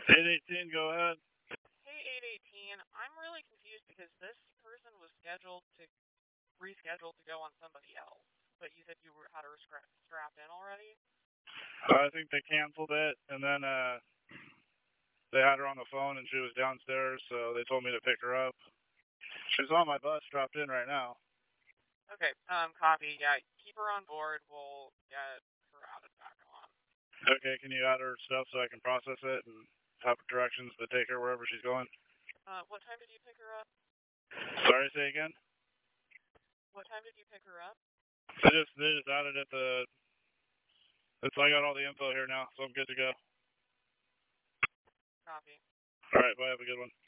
818, go ahead. Hey, 818, I'm really confused because this person was scheduled to reschedule to go on somebody else, but you said had her strapped in already? I think they canceled it, and then they had her on the phone, and she was downstairs, so they told me to pick her up. She's on my bus, dropped in right now. Okay, copy. Yeah, keep her on board. We'll get her added back on. Okay, can you add her stuff so I can process it and have directions to take her wherever she's going? What time did you pick her up? Sorry, say again? What time did you pick her up? They just added it to. So I got all the info here now, so I'm good to go. Copy. All right, bye. Have a good one.